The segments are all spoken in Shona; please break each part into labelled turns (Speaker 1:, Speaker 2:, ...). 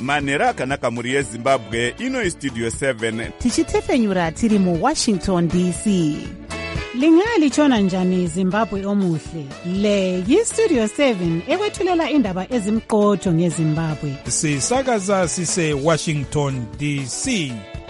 Speaker 1: manhero akanaka mhuri yezimbabwe. Ino Studio 7
Speaker 2: tichitefenyura tiri muWashington DC. Lingalitshona njani Zimbabwe omuhle? Le yiStudio 7 ekwethulela indaba ezimqotho ngeZimbabwe.
Speaker 3: Sisakaza sise Washington DC.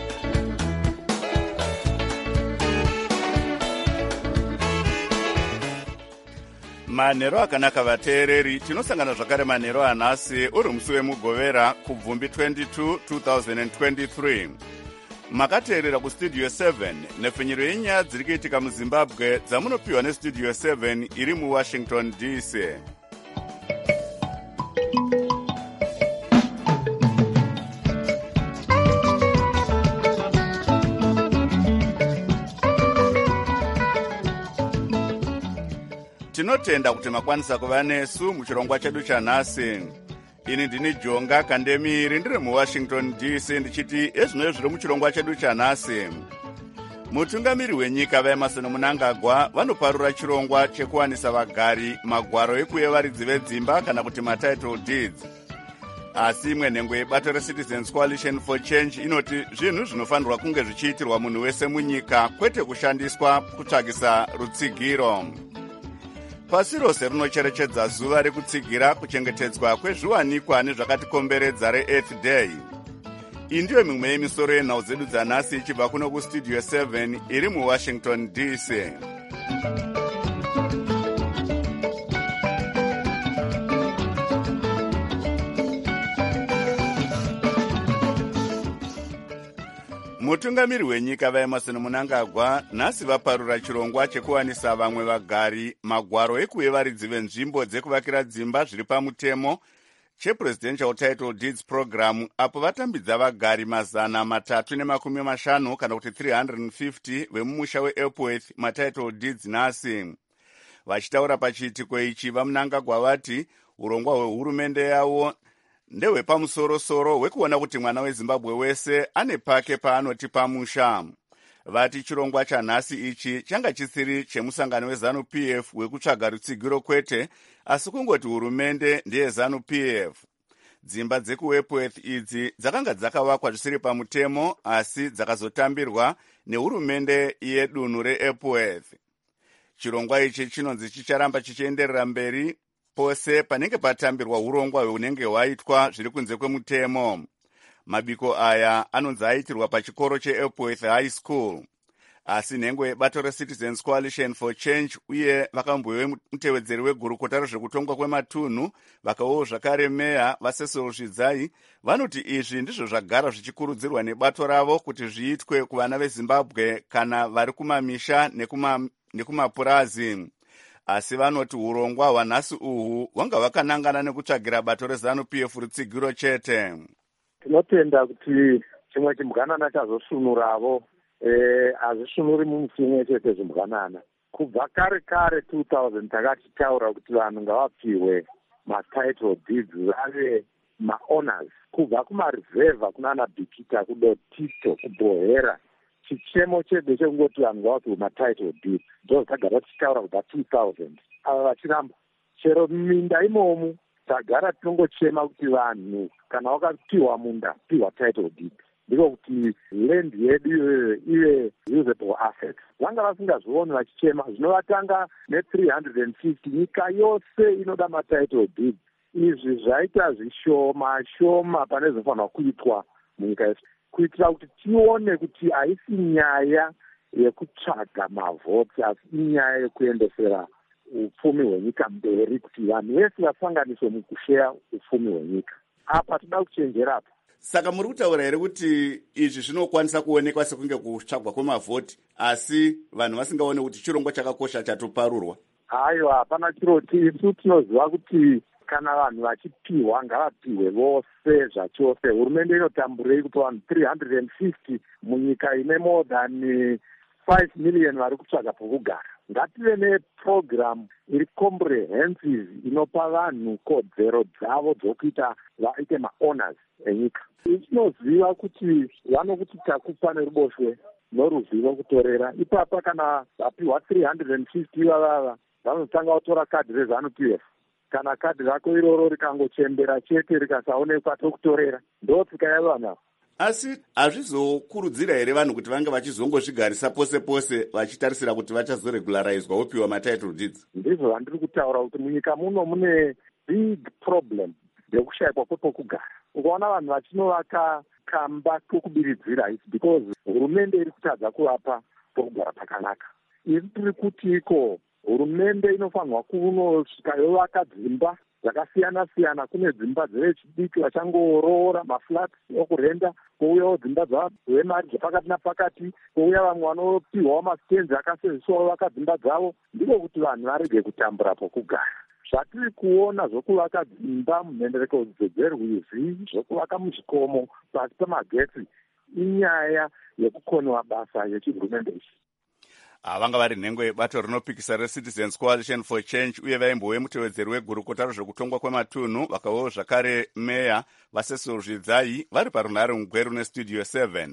Speaker 1: manhero akanaka vateereri. Tinosangana zvakare manhero anhasi uri musi wemugovera kubvumbi 22 2023. Makateerera kuStudio 7 nepfenyero yenyaya dziri kuitika muZimbabwe dzamunopiwa neStudio 7 iri muWashington DC. Tinotenda kuti makwanisa kuva nesu muchirongwa chedu chanhasi. Ini ndini Jonga Kandemiri ndiri muWashington DC ndichiti ezvino zviri muchirongwa chedu chanhasi. Mutungamiri wenyika vaEmmerson Mnangagwa vanoparura chirongwa chekuwanisa vagari magwaro ekuyevaridzi vedzimba kana kuti matitle deeds. Asi imwe nhengo yebato reCitizens Coalition for Change inoti zvinhu zvinofanirwa kunge zvichiitirwa munhu wese munyika kwete kushandiswa kutsvagisa rutsigiro. Pasi rose rinocherechedza zuva rekutsigira kuchengetedzwa kwezviwanikwa nezvakatikomberedza reEarth Day. Iyi ndiyo mimwe yemisoro yenhau dzedu dzanhasi ichibva kuno kuStudio 7 iri muWashington DC. Mutungamiri wenyika vaEmmerson Mnangagwa nhasi vaparura chirongwa chekuwanisa vamwe vagari magwaro ekuyevaridzi venzvimbo dzekuvakira dzimba zviri pamutemo chePresidential Title Deeds Program, apo vatambidza vagari 350 kana kuti 350 vemumusha weEpworth matitle deeds nhasi. Vachitaura pachiitiko ichi, vaMnangagwa vati urongwa hwehurumende yavo ndehwepamusoro-soro hwekuona kuti mwana weZimbabwe wese ane pake paanoti pamusha. Vati chirongwa chanhasi ichi changa chisiri chemusangano weZANU-PF hwekutsvaga rutsigiro kwete, asi kungoti hurumende ndiye ZANU-PF. Dzimba dzekuEpworth idzi dzakanga dzakavakwa zvisiri pamutemo, asi dzakazotambirwa nehurumende yedunhu reEpworth. Chirongwa ichi chinonzi chicharamba chichienderera mberi pose panenge patambirwa urongwa hunenge hwaitwa zviri kunze kwemutemo. Mabiko aya anonzi aitirwa pachikoro cheEpworth High School. Asi nhengo yebato reCitizens Coalition for Change uye vakambouye mutevedzeri wegurukota rezvekutongwa kwematunhu vakawo zvakare meya vaCecil Zvidzai vanoti izvi ndizvo zvagara zvichikurudzirwa nebato ravo kuti zviitwe kuvana veZimbabwe kana vari kumamisha nekumapurazi. Asi vanoti urongwa hwanhasi uhu hwanga hwakanangana nekutsvagira bato reZANU-PF rutsigiro chete.
Speaker 4: Tinotenda kuti chimwe chimbwanana chazosvinuravo hazvisvinuri mumusi umwe chete zvimbwanana. Kubva kare 2000 takachitaura kuti vanhu ngavapiwe matitle deeds vave maowners. Kubva kumareserva kunana Bikita, kuDotito, kuBohera, chichemo chedu chekungoti vanhu ngavapiwe matitle deeds. Ndo tagara tichitaura kubva 2000. Ava vachiramba chero minda imomu tagara tinongochema kuti vanhu kana wakapiwa munda piwa title deed, ndiko kuti land yedu ive usable asset. Vanga vasingazvioni vachichema zvinovatanga ne350 nyika yose inoda matitle deed. Izvi zvaita zvishoma pane zvofanirwa kuitwa munyika yose kuitira kuti tione kuti haisi nyaya yekutsvaga mavhoti asi inyaya yekuendesera upfumi hwenyika mberi, kuti vanhu vese vasanganiswe mukusheya upfumi hwenyika. Apa toda kuchenjerapo.
Speaker 1: Saka muri kutaura here kuti izvi zvinokwanisa kuonekwa sekunge kutsvagwa kwemavhoti asi vanhu vasingaone kuti chirongwa chakakosha chatoparurwa?
Speaker 4: Haiwa, hapana chiroti. Isu tinoziva kuti kana vanhu vachipiwa ngavapiwe vose zvachose. Hurumende inotamburei kupa vanhu 350 munyika ine more than 5 million vari kutsvaga pokugara. Ngative neprogram iri comprehensive inopa vanhu kodzero dzavo dzokuita vaite maowners enyika. Tinoziva kuti vanokuti takupa neruboshwe noruzivo kutorera. Ipapa kana vapiwa 350 vavava vanotanga kutora kadhi reZANU-PF kana kadhi rako iroro rikangochembera chete rikasaonekwa tokutorera. Ndotsika yavanhu ava.
Speaker 1: Asi hazvizokurudzira here vanhu kuti vange vachizongozvigarisa pose pose vachitarisira kuti vachazoregularizwa wopiwa matitle deeds?
Speaker 4: Ndizvo vandiri kutaura kuti munyika muno mune big problem yekushayikwa kwepokugara. Ukaona vanhu vachinovaka kamba kokubiridzira, it's because hurumende iri kutadza kuvapa pokugara pakanaka. Iri tiri kuti iko hurumende inofanirwa kunosvika yovaka dzimba dzakasiyana-siyana. Kune dzimba dzevechidiki vachangoroora maflats okurenda, kouyawo dzimba dzavemari dzepakati napakati, kouya vamwe vanopiwawo masitenzi akasevisiwawo vaka dzimba dzavo. Ndiko kuti vanhu varege kutambura pokugara. Zvatiri kuona zvokuvaka dzimba munhendereko dzerwizi, zvokuvaka muzvikomo pasi pemagetsi, inyaya yekukonewa basa yechihurumende ichi.
Speaker 1: Vanga vari nhengo yebato rinopikisa reCitizens Coalition for Change uye vaimbove mutevedzeri wegurukota rezvekutongwa kwematunhu vakavewo zvakare meya vaSecil Zvidzai vari parunhare mugweru nestudio 7.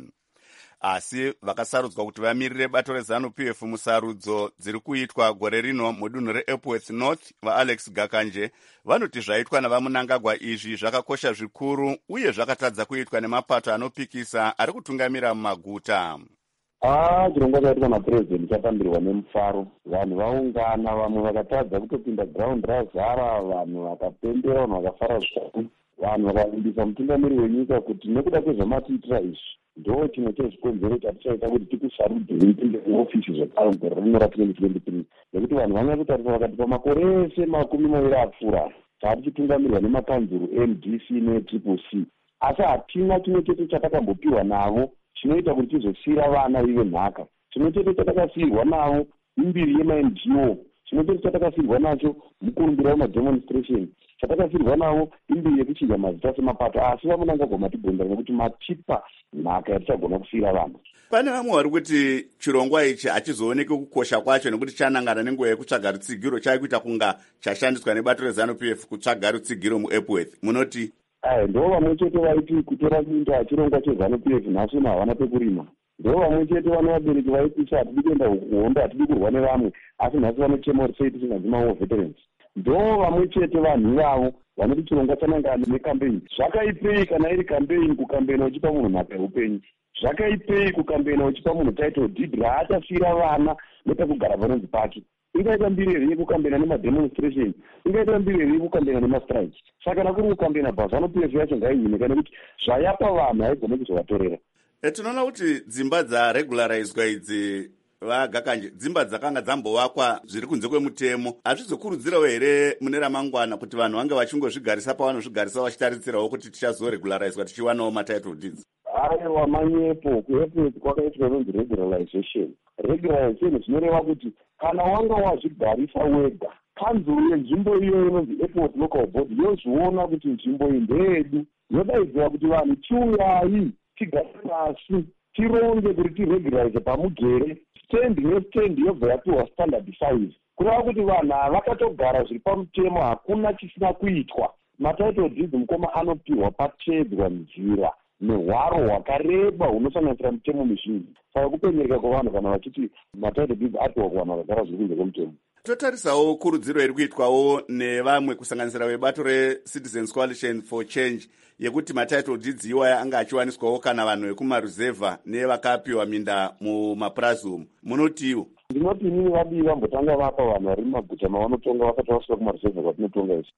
Speaker 1: Asi vakasarudzwa kuti vamirire bato reZANU-PF musarudzo dziri kuitwa gore rino mudunhu reEpworth North, vaAlex Gakanje vanoti zvaitwa navamunangagwa izvi zvakakosha zvikuru uye zvakatadza kuitwa nemapato anopikisa ari kutungamira mumaguta.
Speaker 5: Chirongwa chaitwa naPresident chapambirwa nemufaro. Vanhu vaungana, vamwe vakatadza kutopinda ground razara, vanhu vakapembera, vanhu vakafara zvikuru. Vanhu vakavimbisa mutungamiri wenyika kuti nekuda kwezvamatiitira izvi ndo chimwe chezvikonzero chatichaita kuti tikusarudze ipinde muofisi zvekare mugore rino ra2023. Nekuti vanhu vanga kutarisa vakati pamakore ese 20 apfuura tatichitungamirwa nemakanzuru MDC neTCC, asi hatina chimwe chete chatakambopiwa navo chinoita kuti tizosiyira vana vive nhaka. Chimwe chete chatakasiyirwa navo imbiri yema-NGO, chimwe chete chatakasiyirwa nacho mukurumbira wemademonstration, chatakasiyirwa navo imbiri yekuchinja mazita semapato. Asi vamunangagwa matibhonda nekuti matipa nhaka yatichagona kusiyira vanhu.
Speaker 1: Pane vamwe vari kuti chirongwa ichi hachizooneki kukosha kwacho nekuti chanangana nenguva yekutsvaga rutsigiro chaikuita kunga chashandiswa nebato reZANU-PF kutsvaga rutsigiro muEpworth. Munoti?
Speaker 5: Ndo vamwe chete vaiti kutora kuita chirongwa cheZANU-PF nhasi havana pekurima. Ndo vamwe chete vane vabereki vaipisa hatidi kuenda kuhondo, hatidi kurwa nevamwe, asi nhasi vanochema kuti sei tisingadzimawo veterans. Ndo vamwe chete vanhu vavo vanoti chirongwa chanangana nekampeini. Zvakaipei kana iri kampeini kukampeina uchipa munhu nhaka yeupenyu? Zvakaipei kukampeina uchipa munhu title deed raachasiyira vana nepekugara panonzi pake? Ingaita mbiri iri kukampeina nemademonstration, ingaita mbiri iri kukampeina nemastrike. Saka kana kuri kukampeina bhaZANU-PF yacho ngaihinike nekuti zvayapa vanhu haigone kuzovatorera.
Speaker 1: Tinoona kuti dzimba dzaregularizwa idzi vaGakanje dzimba dzakanga dzambovakwa zviri kunze kwemutemo. Hazvizokurudzirawo here mune ramangwana kuti vanhu vange vachingozvigarisa pavanozvigarisa vachitarisirawo kuti tichazoregularizwa tichiwanawo matitle deeds?
Speaker 5: Aiwa manyepo kuEpworth kwakaitwa inonzi regularization. Regularization zvinoreva kuti kana wanga wazvigarisa wega, kanzuru yenzvimbo iyo inonzi Epworth Local Board yozviona kuti nzvimbo iyi ndeyedu, yodaidzira kuti vanhu chiuyai tigare pasi tironge kuti tiregularize pamugere. Stand nestand yobva yapiwa standard size. Kureva kuti vanhu vakatogara zviri pamutemo, hakuna chisina kuitwa. Matitle deeds mukoma anopiwa pachedzwa nzira nehwaro hwakareba hunosanganisira mutemo mizhinji. Saka kupenyereka kwavanhu kana vachiti matitle deeds apiwa kuvanhu vakagara zviri kunze kwemutemo.
Speaker 1: Totarisawo kurudziro iri kuitwawo nevamwe kusanganisira vebato reCitizens Coalition for Change yekuti matitle deeds iwaya anga achiwaniswawo kana vanhu vekumaruzevha nevakapiwa minda mumapurazi. Munotiwo?
Speaker 5: Ndinoti inini vadivi vambotanga vapa vanhu vari mumaguta mavanotonga vakati vasvika kumaruzevha kwatinotonga isi.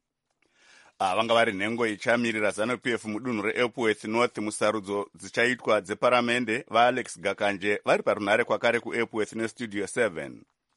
Speaker 1: Vanga vari nhengo ichamirira ZANU-PF mudunhu reEpworth North musarudzo dzichaitwa dzeparamende. vaAlex Gakanje vari parunhare kwakare kuEpworth nestudio 7.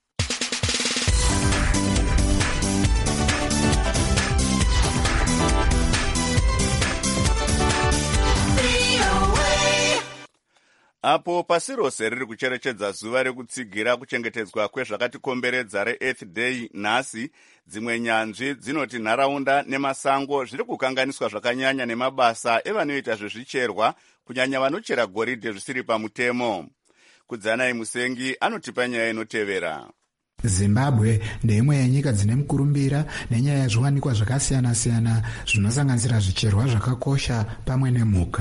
Speaker 1: Apo pasi rose riri kucherechedza zuva rekutsigira kuchengetedzwa kwezvakatikomberedza reEarth Day nhasi, dzimwe nyanzvi dzinoti nharaunda nemasango zviri kukanganiswa zvakanyanya nemabasa evanoita zvezvicherwa, kunyanya vanochera goridhe zvisiri pamutemo. Kudzanai Musengi anotipa nyaya inotevera.
Speaker 6: Zimbabwe ndeimwe yenyika dzine mukurumbira nenyaya yezviwanikwa zvakasiyana-siyana zvinosanganisira zvicherwa zvakakosha pamwe nemhuka.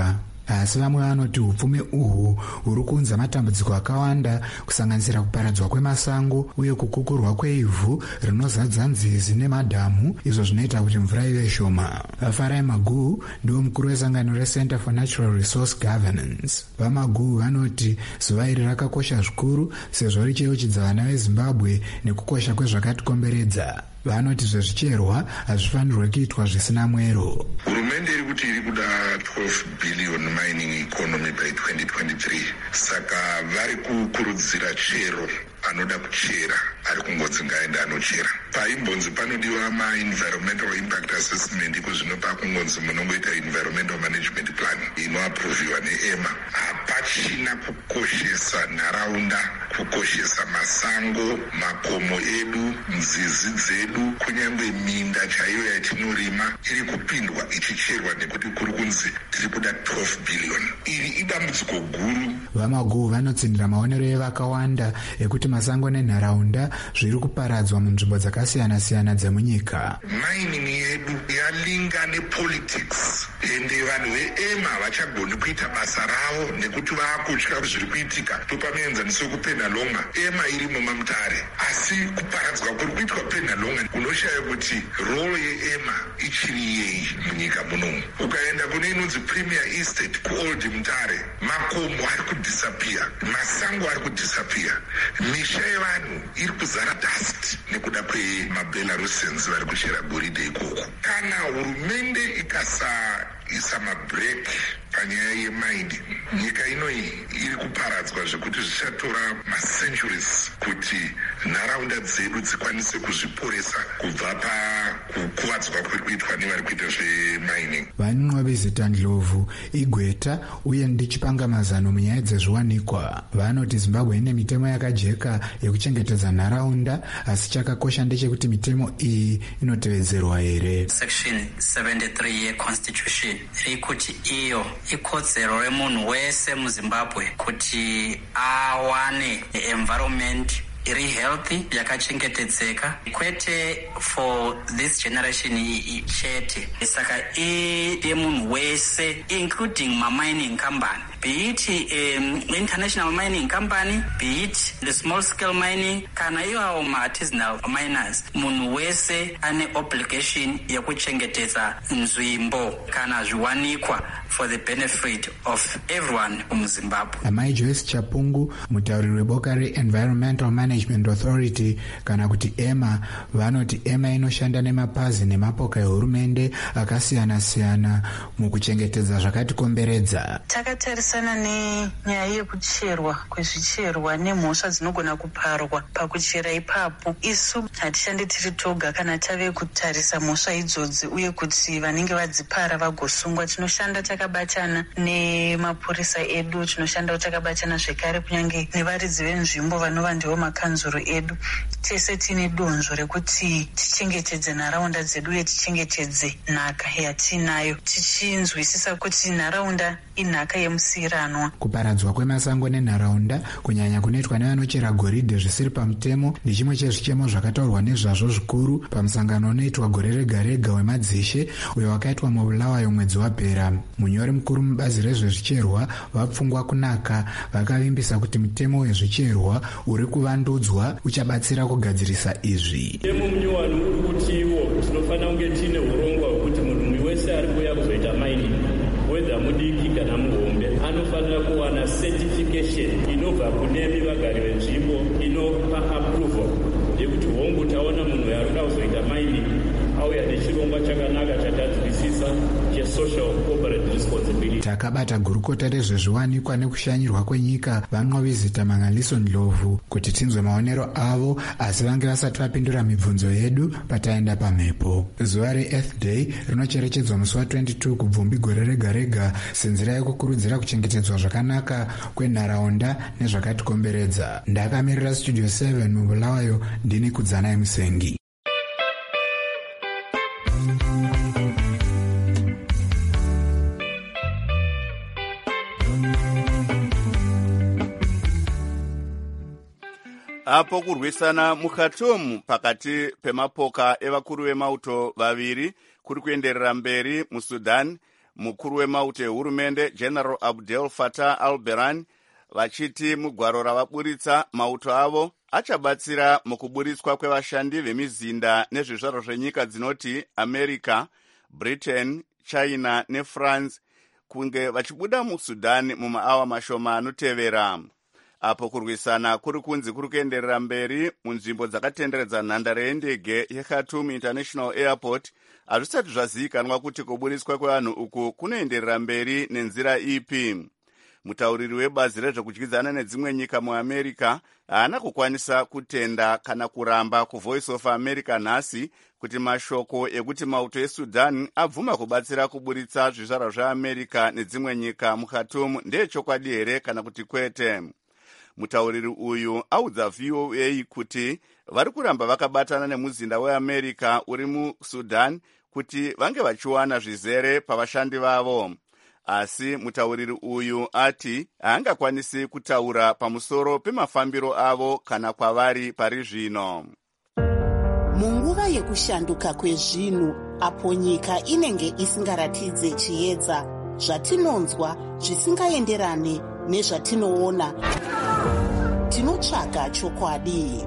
Speaker 6: asi vamwe vanoti upfumi uhwu huri kuunza matambudziko akawanda kusanganisira kuparadzwa kwemasango uye kukukurwa kweivhu rinozadza nzizi nemadhamu, izvo zvinoita kuti mvura ive shoma. Farai Maguhu ndiwo mukuru wesangano reCenter for Natural Resource Governance. VaMaguhu vanoti zuva iri rakakosha zvikuru sezvo richiyeuchidza vana veZimbabwe nekukosha kwezvakatikomberedza. Vanoti zvezvicherwa hazvifanirwe kuitwa zvisina mwero.
Speaker 7: Hurumende iri kuti iri kuda 12 billion mining economy by 2023. Saka vari kukurudzira chero anoda kuchera ari kungodzi ngaenda anochera. Paimbonzi panodiwa ma-environmental impact assessment kuzvino pakungonzi munongoita environmental management plan inoaproviwa neEMA. Hapachina kukoshesa nharaunda, kukoshesa masango, makomo edu, nzizi dzedu, kunyange minda chaiyo yatinorima iri kupindwa ichicherwa nekuti kuri kunzi tiri kuda 12 billion. Iri idambudziko guru.
Speaker 6: VaMaguhu vanotsindira maonero evakawanda ekuti masango nenharaunda zviri kuparadzwa munzvimbo dzakasiyana-siyana dzemunyika.
Speaker 7: Mining yedu yalinga nepolitics ende vanhu veEMA vachagoni kuita basa ravo nekuti vaakutya zviri kuitika. Topamienzaniso kuPenalonga, EMA irimo mamutare, asi kuparadzwa kuri kuitwa Penalonga unoshaya kuti role yeEMA ichiri yei munyika munomu. Ukaenda kune inonzi Premier Estate kuOld Mutare, makomo ari kudisappear, masango ari kudisappear, misha yevanhu iri kuzara dust nekuda kwemaBelarusians vari kuchera goridhe ikoko. Kana hurumende ikasaisa mabreki panyaya yemining, nyika inoyi iri kuparadzwa zvekuti zvichatora macenturies kuti nharaunda dzedu dzikwanise kuzviporesa kubva pakukuvadzwa kuri kuitwa nevari kuita zvemining.
Speaker 6: Vanun'wa vezita Ndlovu, Igweta uye ndichipangamazano munyaya dzezviwanikwa vanoti Zimbabwe ine mitemo yakajeka yekuchengetedza nharaunda, asi chakakosha ndechekuti mitemo iyi inotevedzerwa here.
Speaker 8: Section 73 yeConstitution iri kuti iyo ikodzero remunhu wese muZimbabwe kuti awane environment iri healthy, yakachengetedzeka, kwete for this generation chete. Saka yemunhu wese, including ma-mining company, be it international mining company, be it the small scale mining, kana iwawo ma-artisanal miners. Munhu wese ane obligation yekuchengetedza nzvimbo kana zviwanikwa for the benefit of everyone muZimbabwe.
Speaker 6: Amai Joyce Chapungu, mutauri weboka re-Environmental Management Authority kana kuti EMA, vanoti EMA inoshanda nemapazi nemapoka ehurumende akasiyana-siyana mukuchengetedza zvakatikomberedza.
Speaker 9: Takatarisana nenyaya yekucherwa kwezvicherwa nemhosva dzinogona kuparwa pakuchera ipapo. Isu hatishandi tiri toga kana tave kutarisa mhosva idzodzi uye kuti vanenge vadzipara vagosungwa. Tinoshanda takabatana nemapurisa edu, tinoshanda takabatana zvekare kunyange nevaridzi venzvimbo vanova ndivo makanzuro edu. Tese tine donzvo rekuti tichengetedze nharaunda dzedu uye tichengetedze nhaka yatinayo, tichinzwisisa kuti nharaunda inhaka yemusiyiranwa.
Speaker 6: Kuparadzwa kwemasango nenharaunda kunyanya kunoitwa nevanochera goridhe zvisiri pamutemo ndechimwe chezvichemo zvakataurwa nezvazvo zvikuru pamusangano unoitwa gore rega rega wemadzishe uyo wakaitwa muBulawayo mwedzi wapera. Munyori mukuru mubazi rezvezvicherwa vaPfungwa Kunaka vakavimbisa kuti mutemo wezvicherwa uri kuvandudzwa uchabatsira kugadzirisa izvi.
Speaker 10: Mutemo munyowani uri kutiwo tinofanira kunge tine urongwa hwekuti munhu wese ari kuuya kuzoita mining, whether mudiki kana muhombe, anofanira kuwana certification inobva kune vagari venzvimbo inopa approval yekuti hongu taona munhu arikuda kuzoita mining auya nechirongwa chakanaka chatanzwisisa chesocial corporate responsibility.
Speaker 6: Takabata gurukota rezvezviwanikwa nekushanyirwa kwenyika van'wa vezita Mangaliso Ndlovu kuti tinzwe maonero avo, asi vange vasati vapindura mibvunzo yedu pataenda pamhepo. Zuva reEarth Day rinocherechedzwa musi wa22 kubvumbi gore rega rega senzira yekukurudzira kuchengetedzwa zvakanaka kwenharaunda nezvakatikomberedza. Ndakamirira Studio 7 muBulawayo, ndini Kudzanai Musengi.
Speaker 1: Apo kurwisana muKhartoum pakati pemapoka evakuru vemauto vaviri kuri kuenderera mberi muSudan mukuru wemauto ehurumende General Abdel Fattah al-Burhan vachiti mugwaro ravaburitsa mauto avo achabatsira mukuburitswa kwevashandi vemizinda nezvizvaro zvenyika dzinoti America, Britain, China neFrance kunge vachibuda muSudan mumaawa mashoma anotevera. Apo kurwisana kuri kunzi kuri kuenderera mberi munzvimbo dzakatenderedza nhandare yendege yeKhartoum International Airport, hazvisati zvazivikanwa kuti kuburitswa kwevanhu uku kunoenderera mberi nenzira ipi. Mutauriri webazi rezvekudyidzana nedzimwe nyika muAmerica haana kukwanisa kutenda kana kuramba kuVoice of America nhasi kuti mashoko ekuti mauto eSudan abvuma kubatsira kuburitsa zvizvarwa zveAmerica nedzimwe nyika muKhartoum ndeechokwadi here kana kuti kwete. Mutauriri uyu audza VOA kuti vari kuramba vakabatana nemuzinda weAmerica uri muSudan kuti vange vachiwana zvizere pavashandi vavo. Asi mutauriri uyu ati haangakwanisi kutaura pamusoro pemafambiro avo kana kwavari pari zvino.
Speaker 11: Munguva yekushanduka kwezvinhu, apo nyika inenge isingaratidze chiedza, zvatinonzwa zvisingaenderane nezvatinoona, tinotsvaga chokwadi.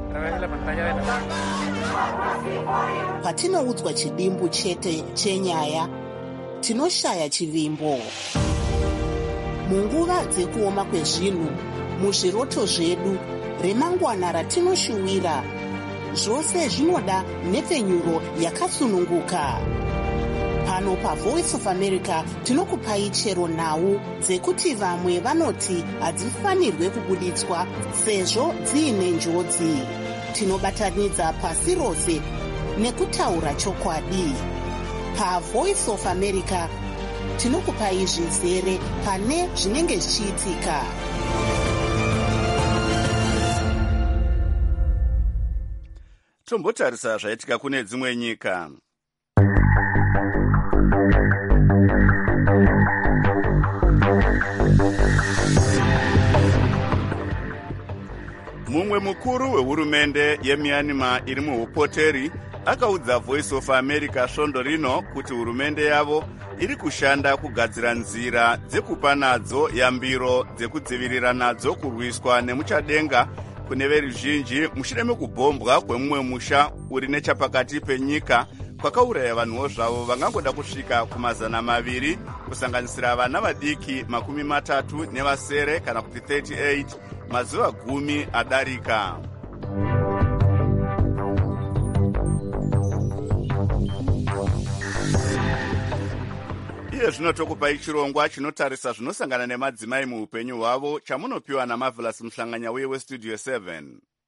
Speaker 11: Patinoudzwa chidimbu chete chenyaya, tinoshaya chivimbo. Munguva dzekuoma kwezvinhu, muzviroto zvedu, remangwana ratinoshuwira, zvose zvinoda nhepfenyuro yakasununguka. Pano paVoice of America tinokupai chero nhau dzekuti vamwe vanoti hadzifanirwe kubuditswa sezvo dziine njodzi. Tinobatanidza pasi rose nekutaura chokwadi. PaVoice of America tinokupai zvizere pane zvinenge zvichiitika.
Speaker 1: Tombotarisa zvaitika kune dzimwe nyika. Mumwe mukuru wehurumende yeMyanmar iri muupoteri akaudza Voice of America svondo rino kuti hurumende yavo iri kushanda kugadzira nzira dzekupa nadzo yambiro dzekudzivirira nadzo kurwiswa nemuchadenga kune veruzhinji mushure mekubhombwa kwemumwe musha uri nechapakati penyika kwakauraya vanhuwo zvavo vangangoda kusvika ku200 kusanganisira vana vadiki 30 nevasere kana kuti 38 mazuva 10 adarika. Iye zvino tokupai chirongwa chinotarisa zvinosangana nemadzimai muupenyu hwavo chamunopiwa naMarvelous Mhlanganya uye weStudio 7.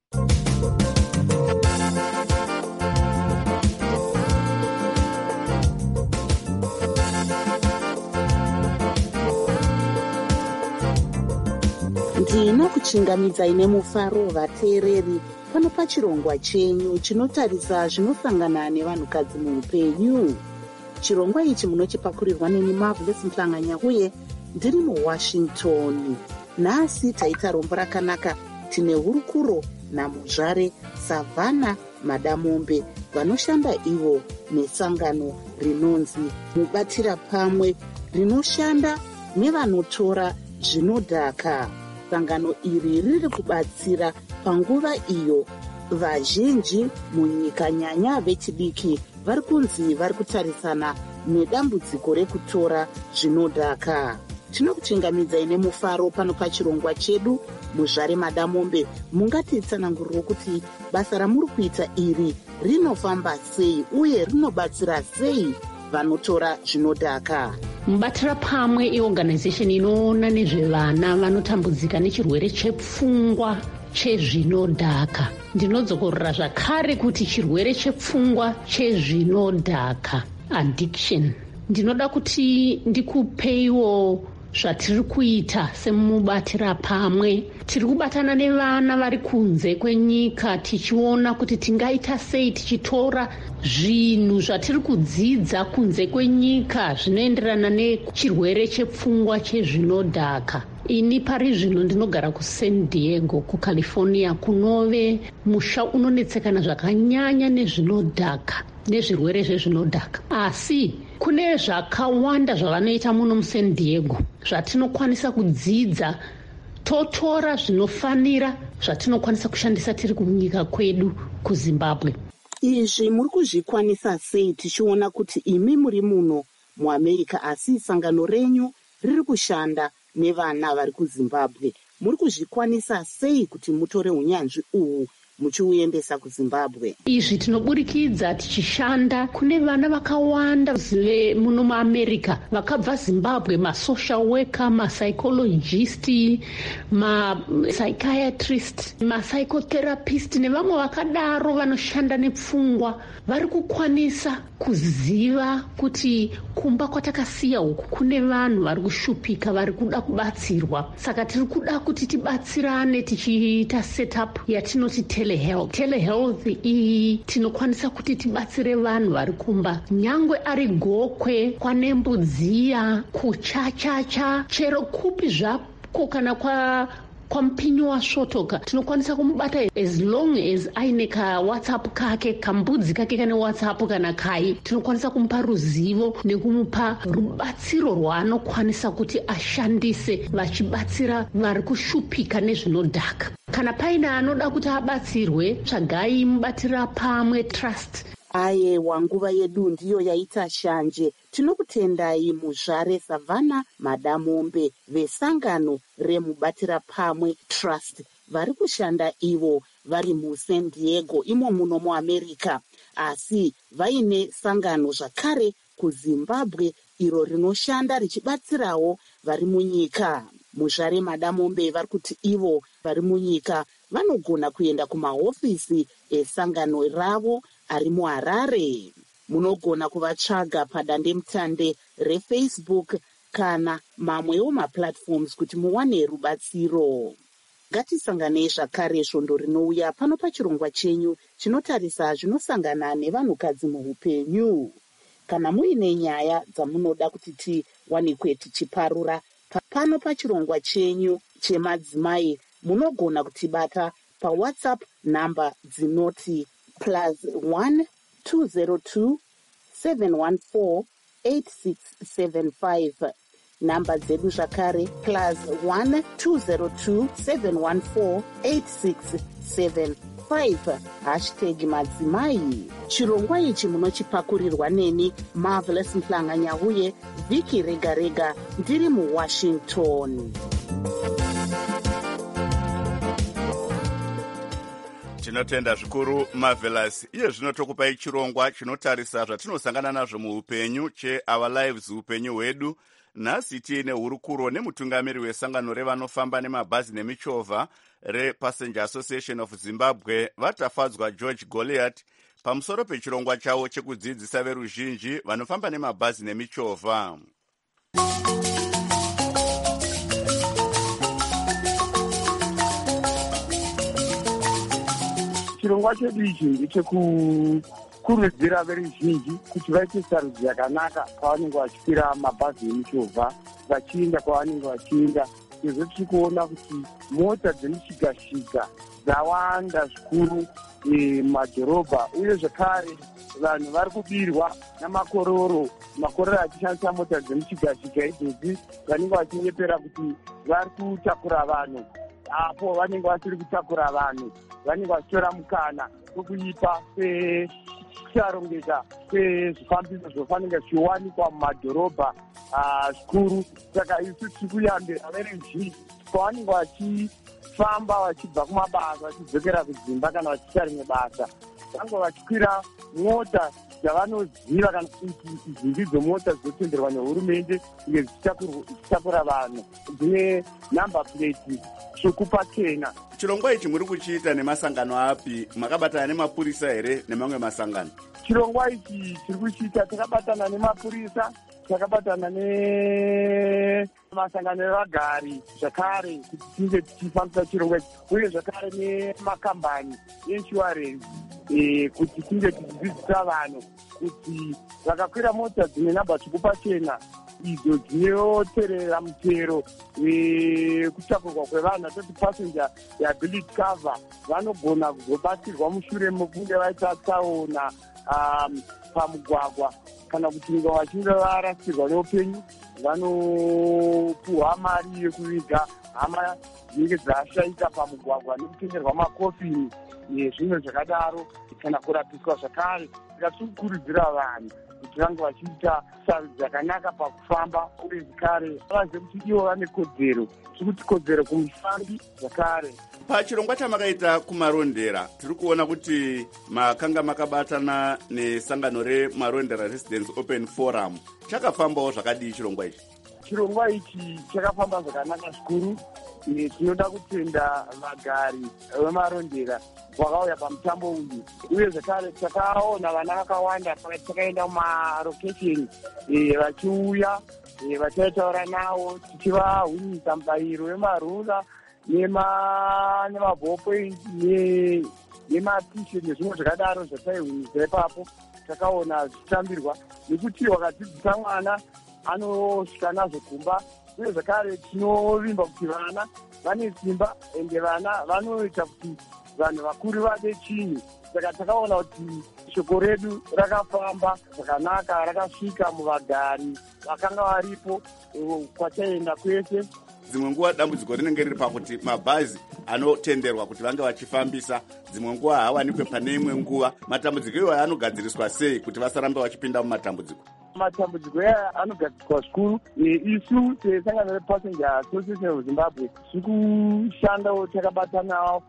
Speaker 11: Ndinokuchingamidzai nemufaro vateereri pano pachirongwa chenyu chinotarisa zvinosangana nevanhukadzi muupenyu. Chirongwa ichi munochipakurirwa neni Marvelous Mhlanganya uye ndiri muWashington. Nhasi taita rombo rakanaka, tine hurukuro naMuzvare Savannah Madamombe vanoshanda ivo nesangano rinonzi Mubatira Pamwe rinoshanda nevanotora zvinodhaka. Sangano iri riri kubatsira panguva iyo vazhinji munyika nyanya vechidiki vari kunzi vari kutarisana nedambudziko rekutora zvinodhaka. Tinokuchingamidzai nemufaro pano pachirongwa chedu. Muzvare Madamombe, mungatitsananguriro kuti basa ramuri kuita iri rinofamba sei uye rinobatsira sei vanotora zvinodhaka?
Speaker 12: Mubatira Pamwe iorganization inoona nezvevana vanotambudzika nechirwere chepfungwa chezvinodhaka. Ndinodzokorora zvakare kuti chirwere chepfungwa chezvinodhaka, addiction. Ndinoda kuti ndikupeiwo zvatiri kuita semubatira Pamwe. Tiri kubatana nevana vari kunze kwenyika tichiona kuti tingaita sei tichitora zvinhu zvatiri kudzidza kunze kwenyika zvinoenderana nechirwere chepfungwa chezvinodhaka. Ini pari zvino ndinogara kuSan Diego kuCalifornia, kunove musha unonetsekana zvakanyanya nezvinodhaka nezvirwere zvezvinodhaka. Asi kune zvakawanda zvavanoita muno muSan Diego zvatinokwanisa kudzidza, totora zvinofanira zvatinokwanisa kushandisa tiri kunyika kwedu kuZimbabwe.
Speaker 11: Izvi muri kuzvikwanisa sei tichiona kuti imi muri muno muAmerica asi sangano renyu riri kushanda nevana vari kuZimbabwe? Muri kuzvikwanisa sei kuti mutore unyanzvi uhu muchiuendesa kuZimbabwe?
Speaker 12: Izvi tinoburikidza tichishanda kune vana vakawanda muno muAmerica vakabva Zimbabwe, masocial worker, mapsychologist, mapsychiatrist, mapsychotherapist nevamwe vakadaro vanoshanda nepfungwa. Vari kukwanisa kuziva kuti kumba kwatakasiya uku kune vanhu vari kushupika, vari kuda kubatsirwa. Saka tiri kuda kuti tibatsirane tichiita setup yatinoti telehealth iyi tinokwanisa kuti tibatsire vanhu vari kumba, nyangwe ari gokwe, kwanembudziya, kuchachacha, chero kupi zvako kana kwamupinyi wasvotoka tinokwanisa kumubata as long as aine kaWhatsApp kake, kambudzi kake kane WhatsApp kana kai, tinokwanisa kumupa ruzivo nekumupa rubatsiro rwaanokwanisa kuti ashandise vachibatsira vari kushupika nezvinodhaka. Kana paine anoda kuti abatsirwe, tsvagai mubatira pamwe trust.
Speaker 11: Aiwa, nguva yedu ndiyo yaita shanje. Tinokutendai muzvare Savannah Madamombe vesangano remubatira pamwe trust vari kushanda ivo vari muSan Diego imo muno muAmerica, asi vaine sangano zvakare kuZimbabwe iro rinoshanda richibatsirawo vari munyika. Muzvare Madamombe vari kuti ivo vari munyika vanogona kuenda kumahofisi esangano ravo ari muHarare. Munogona kuvatsvaga padandemutande reFacebook kana mamwewo maplatforms kuti muwane rubatsiro. Ngatisanganei zvakare svondo rinouya pano pachirongwa chenyu chinotarisa zvinosangana nevanhukadzi muupenyu. Kana muine nyaya dzamunoda kuti tiwanikwe tichiparura pano pachirongwa chenyu chemadzimai, munogona kutibata paWhatsApp namba dzinoti +1 202 714 8675. Namba dzedu zvakare +1 202 714 8675. Hashtag madzimai. Chirongwa ichi munochipakurirwa neni Marvelous Mhlanga-Nyauye, Viki Rega Rega, ndiri muWashington.
Speaker 1: Tinotenda zvikuru Marvelous. Iye zvino tokupai chirongwa chinotarisa zvatinosangana nazvo muupenyu cheOur Lives, upenyu hwedu. Nhasi tiine hurukuro nemutungamiri wesangano revanofamba nemabhazi nemichovha rePassenger Association of Zimbabwe, vatafadzwa George Goliath, pamusoro pechirongwa chavo chekudzidzisa veruzhinji vanofamba nemabhazi nemichovha.
Speaker 4: Chirongwa chedu ichi ndechekukurudzira veruzhinji kuti vaite sarudzo yakanaka pavanenge vachikwira mabhazi emichovha vachienda kwavanenge vachienda, sezvo tiri kuona kuti mota dzemushikashika dzawanda zvikuru mumadhorobha, uye zvakare vanhu vari kubirwa namakororo achishandisa mota dzemushikashika idzodzi vanenge vachinyepera kuti vari kutakura vanhu. Apo vanenge vasiri kutakura vanhu, vanenge vachitora mukana wekuipa kusarongeka kwezvifambiso zvofanira zvichiwanikwa mumadhorobha zvikuru. Saka isu tiri kuyambira veruzhinji pavanenge vachifamba vachibva kumabasa vachidzokera kudzimba kana vachiita rimwe basa, vange vachikwira mota dzavanoziva kana kuti idzi ndidzo mota dzinotenderwa nehurumende kunge dzichitakura vanhu dzine namba plate tsvuku pachena.
Speaker 1: Chirongwa ichi muri kuchiita nemasangano api? Makabatana nemapurisa here nemamwe masangano?
Speaker 4: Chirongwa ichi tiri kuchiita takabatana nemapurisa, takabatana nemasangano evagari zvakare kuti tinge tichifambisa chirongwa ichi, uye zvakare nemakambani einsurance kuti tinge tichidzidzisa vanhu kuti vakakwira mota dzine namba tsvuku pachena idzo dzinoterera mutero wekutakurwa kwevanhu, atoti passenger liability cover, vanogona kuzobatsirwa mushure mekunge vaita tsaona pamugwagwa
Speaker 13: kana kuti vachinge varasirwa neupenyu vanopuhwa mari yekuviga hama dzinenge dzashaika pamugwagwa nekutengerwa makofini nezvimwe zvakadaro kana kurapiswa zvakare. Saka tiri kukurudzira vanhu kuti vange vachiita sarudzo dzakanaka pakufamba uye zvakare vazive kuti ivo vane kodzero, tikuti kodzero kumufambi zvakare.
Speaker 1: Pachirongwa chamakaita kumarondera tiri kuona kuti makanga makabatana nesangano remarondera Residents Open Forum. Chakafambawo zvakadii chirongwa ichi?
Speaker 13: Chirongwa ichi chakafamba zvakanaka zvikuru. Tinoda kutenda vagari vemarondera vakauya pamutambo uyu, uye zvakare takaona vana vakawanda pakati takaenda mumarokesheni vachiuya vachataura navo tichivahwinisa mubayiro wemarura nemabhopoint nemapishe nezvimwe zvakadaro zvataihwinisa ipapo. Takaona zvichitambirwa nekuti wakadzidzisa mwana anosvika nazvo kumba, uye zvakare tinovimba kuti vana vane simba ende vana vanoita kuti vanhu vakuru vade chinhu. Saka takaona kuti shoko redu rakafamba zvakanaka, rakasvika muvagari vakanga varipo kwataenda kwese.
Speaker 1: Dzimwe nguva dambudziko rinenge riri pakuti mabhazi anotenderwa kuti vange vachifambisa dzimwe nguva hawanikwe pane imwe nguva. Matambudziko iwayo anogadziriswa sei kuti vasarambe vachipinda mumatambudziko?
Speaker 13: Matambudziko aya anogadziriswa zvikuru. Isu sesangano rePassenger Association of Zimbabwe tiri kushandawo takabatanawo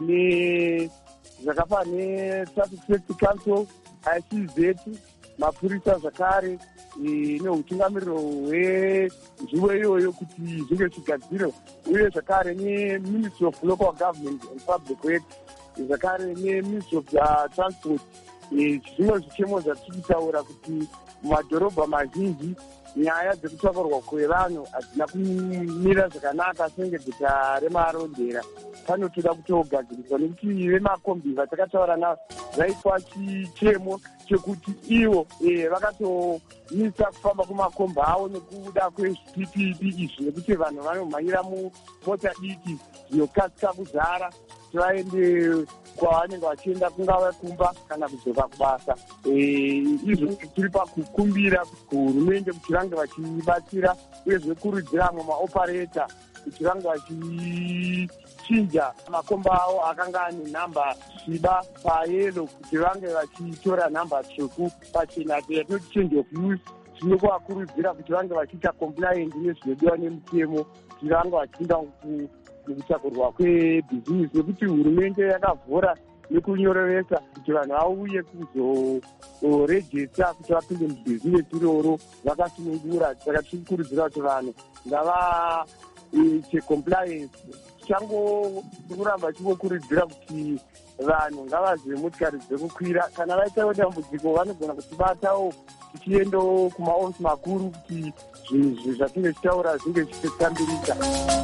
Speaker 13: zvakafa neTraffic Safety Council, ICZ, mapurisa zvakare neutungamiriro hwenzvimbo iyoyo kuti zvinge zvigadzirwe, uye zvakare neMinistry of Local Government and Public Works, zvakare neMinistry of Transport. Zvimwe zvichemo zvatiri kutaura kuti mumadhorobha mazhinji nyaya dzekutakurwa kwevanhu hadzina kumira zvakanaka senge guta remarondera. Panotoda kutogadziriswa nekuti vemakombi vatakataura navo vaitwa chichemo chekuti ivo vakatomisa kufamba kumakombi avo nekuda kwezvipipiti izvi, nekuti vanhu vanomhanyira mumota diki dzinokasika kuzara kuti vaende kwavanenge vachienda kungava kumba kana kudzoka kubasa. Izvo tiri pakukumbira kuhurumende kuti vange vachibatsira, uye zvekurudzira amwe maopareta kuti vange vachichinja makomba avo akanga ane nhamba sviba payelo kuti vange vachitora nhamba tsvuku pachena. Yatinoti change of use. Tinokuvakurudzira kuti vange vachiita compliant nezvinodiwa nemutemo, kuti vange vachiinda mukutakurwa kwebhizinesi, nekuti hurumende yakavhura nekunyoreresa kuti vanhu vauye kuzorejesta kuti vapinde mubhizinesi iroro vakasunungura. Saka tiri kukurudzira kuti vanhu ngavaite compliance. Tichangokuramba tichikurudzira kuti vanhu ngavazive motikari dzekukwira. Kana vaitawo dambudziko vanogona kutibatawo tichiendawo kumaofisi makuru kuti zvinhu zvatinge tichitaura zvinge zvichitambirika.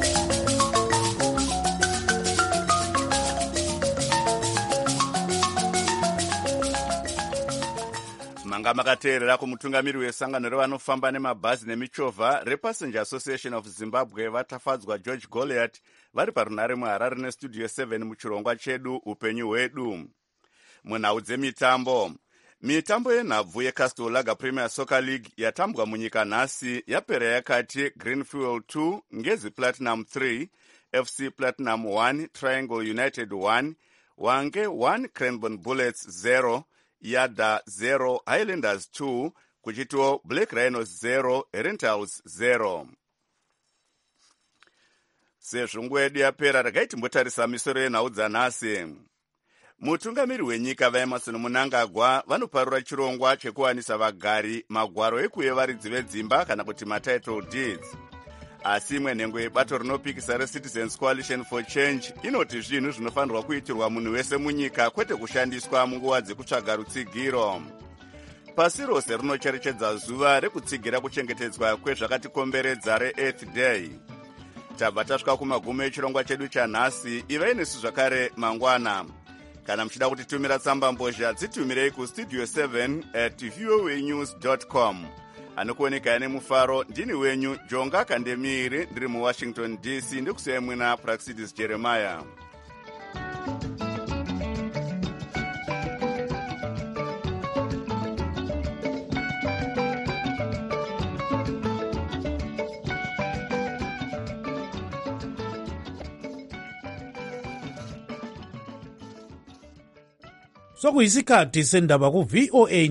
Speaker 1: Manga makateerera kumutungamiri wesangano revanofamba nemabhazi nemichovha rePassenger Association of Zimbabwe vatafadzwa George Goliath vari parunare muHarare neStudio 7 muchirongwa chedu upenyu hwedu. Munhau dzemitambo, mitambo yenhabvu yeCastle Lager Premier Soccer League yatambwa munyika nhasi yapera yakati Greenfield 2, Ngezi Platinum 3, FC Platinum 1, Triangle United 1, Wange 1, Cranbourne Bullets 0, Yada 0, Highlanders 2, kuchitiwo Black Rhinos 0, Rentals 0. Sezvo nguva yedu yapera, regai timbotarisa misoro yenhau dzanhasi. Mutungamiri wenyika vaEmmerson Mnangagwa vanoparura chirongwa chekuwanisa vagari magwaro ekuyevaridzi vedzimba kana kuti matitle deeds. Asi imwe nhengo yebato rinopikisa reCitizens Coalition for Change inoti zvinhu zvinofanirwa kuitirwa munhu wese munyika, kwete kushandiswa munguva dzekutsvaga rutsigiro. Pasi rose rinocherechedza zuva rekutsigira kuchengetedzwa kwezvakatikomberedza reEarth Day. Tabva tasvika kumagumo echirongwa chedu chanhasi. Ivai nesu zvakare mangwana. Kana muchida kutitumira tsamba mbozha, dzitumirei kustudio 7@voanews.com. Anokuoneka nemufaro ndini wenyu Jonga Kandemiri, ndiri muWashington DC, ndikusiyai mwina Praxidis Jeremiah.
Speaker 3: sokuyisikhathi sendaba ku-VOA